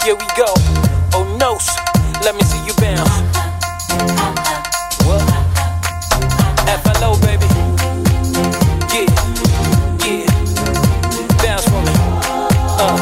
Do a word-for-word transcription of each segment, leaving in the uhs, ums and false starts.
Here we go. Oh no, let me see you bounce. What? F L O, baby. Yeah, yeah. Bounce for me. Uh.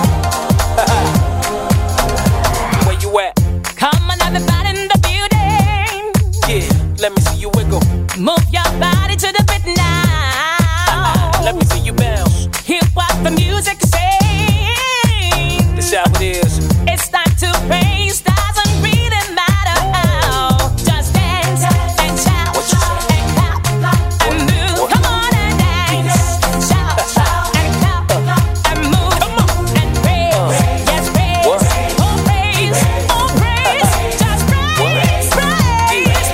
Where you at? Come on, everybody in the building. Yeah, let me see you wiggle. Move your body to the beat now. Let me see you bounce. Hear what the music sings. This how it is. It's time to praise. Doesn't really matter how. Just dance and shout and clap and move. Come on and dance, shout and clap and move and praise. Yes, praise. Oh, praise. Oh, praise. Just praise, praise,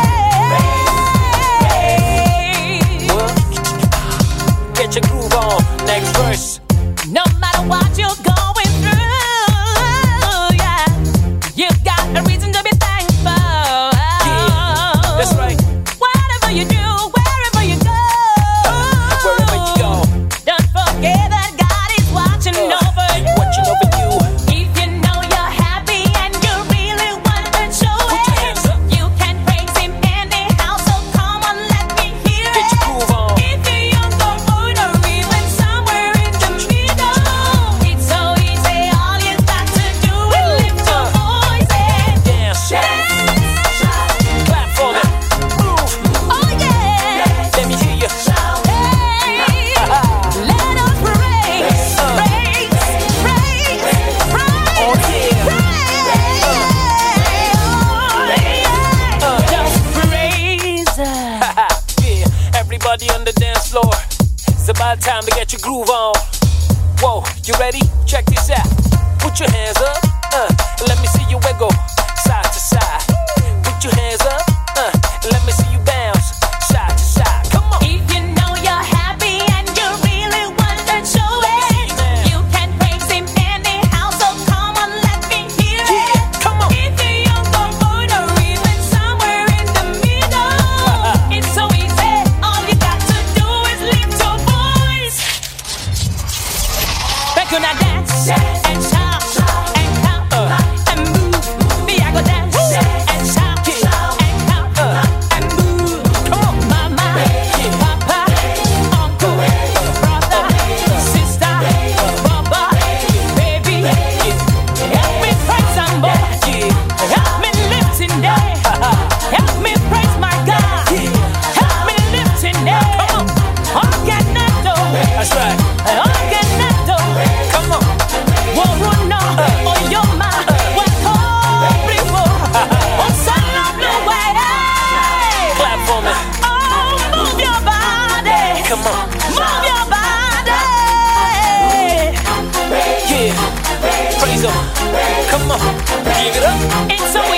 praise. Get your groove on. Next verse. No matter what you're going through, yeah, you got a reason to be thankful. Yeah, that's right. Whatever you do, wherever you go, Wherever you go, don't forget that God is watching uh, over you. watching over you. If you know you're happy and you really want to show Put your hands it, up. you can praise Him anyhow. So come on, let me hear Get your it. groove on. If you're young or old or even somewhere in the middle, it's so easy. All you got to do is lift your voice and Dance. dance. Clap for me. Move. Oh yeah. Let me hear you. Hey, let us praise, praise, praise, praise, Oh, yeah. praise. Oh yeah. Just praise. Yeah, everybody on the dance floor. It's about time to get your groove on. Whoa, you ready? Check this out. Put your hands up, uh, and let me see you wiggle side to side. Put your hands up, uh, and let me see you bounce side to side. Come on. If you know you're happy and you really want to show it, you can praise Him anyhow. So come on, let me hear it. Yeah, come on. If you're young or old or even somewhere in the middle, it's so easy. All you got to do is lift your voice. We're gonna dance and shout and clap and move. Me, I go dance and shout and clap and move. Come on. Mama, Papa, Uncle, brother, sister, Baba, baby, help me praise some more. Help me lift in there. Help me praise my God. Help me lift in there. Organeto, That's right. organeto. Come on. Woruno, oyoma, wakobrivo, osalabluwere. Clap for me. Oh, move your body. Come on. Move your body. Yeah. Praise Him. Come on. Give it up. It's so